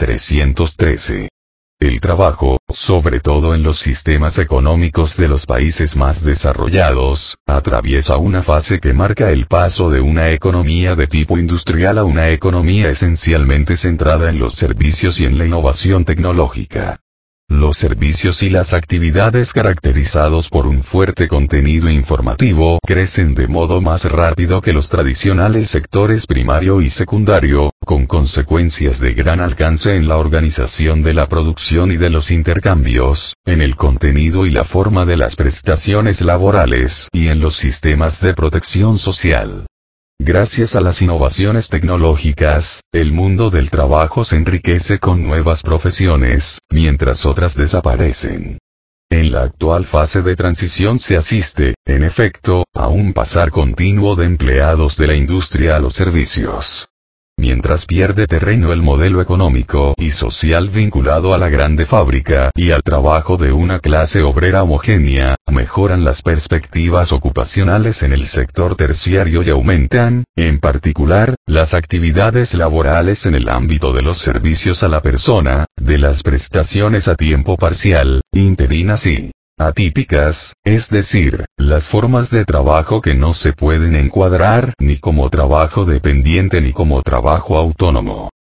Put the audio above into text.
313. El trabajo, sobre todo en los sistemas económicos de los países más desarrollados, atraviesa una fase que marca el paso de una economía de tipo industrial a una economía esencialmente centrada en los servicios y en la innovación tecnológica. Los servicios y las actividades caracterizados por un fuerte contenido informativo crecen de modo más rápido que los tradicionales sectores primario y secundario, con consecuencias de gran alcance en la organización de la producción y de los intercambios, en el contenido y la forma de las prestaciones laborales y en los sistemas de protección social. Gracias a las innovaciones tecnológicas, el mundo del trabajo se enriquece con nuevas profesiones, mientras otras desaparecen. En la actual fase de transición se asiste, en efecto, a un pasar continuo de empleados de la industria a los servicios. Mientras pierde terreno el modelo económico y social vinculado a la grande fábrica y al trabajo de una clase obrera homogénea, mejoran las perspectivas ocupacionales en el sector terciario y aumentan, en particular, las actividades laborales en el ámbito de los servicios a la persona, de las prestaciones a tiempo parcial, interinas y atípicas, es decir, las formas de trabajo que no se pueden encuadrar ni como trabajo dependiente ni como trabajo autónomo.